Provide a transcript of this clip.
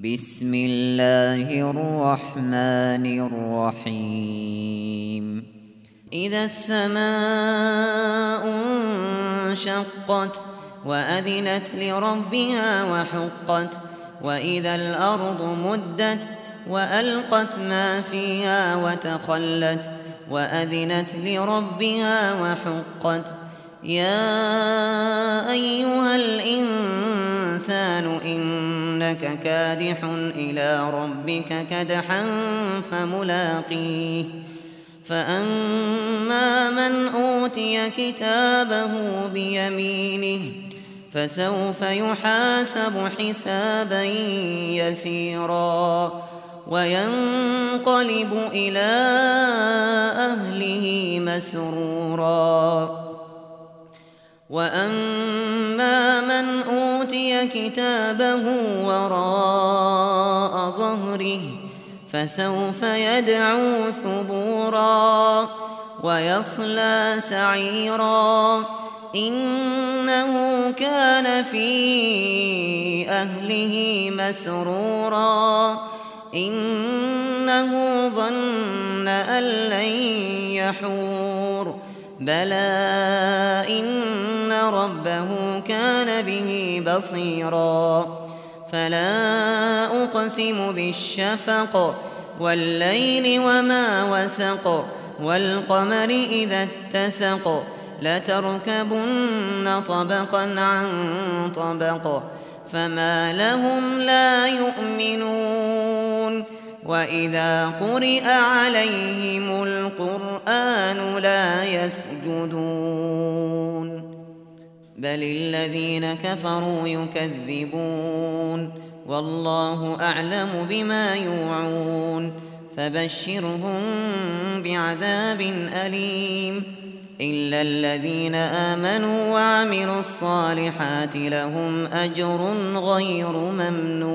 بسم الله الرحمن الرحيم إذا السماء انشقت وأذنت لربها وحقت وإذا الأرض مدت وألقت ما فيها وتخلت وأذنت لربها وحقت يا أيها الإنسان إنك كادح إلى ربك كدحا فملاقيه فأما من أوتي كتابه بيمينه فسوف يحاسب حسابا يسيرا وينقلب إلى أهله مسرورا وأما من أوتي كتابه وراء ظهره فسوف يدعو ثبورا ويصلى سعيرا إنه كان في أهله مسرورا إنه ظن أن لن يحور بلى إن ربه كان به بصيرا فلا أقسم بالشفق والليل وما وسق والقمر إذا اتسق لتركبن طبقا عن طبق فما لهم لا يؤمنون وإذا قرئ عليهم القرآن لا يسجدون بل الذين كفروا يكذبون والله أعلم بما يوعون فبشرهم بعذاب أليم إلا الذين آمنوا وعملوا الصالحات لهم أجر غير ممنون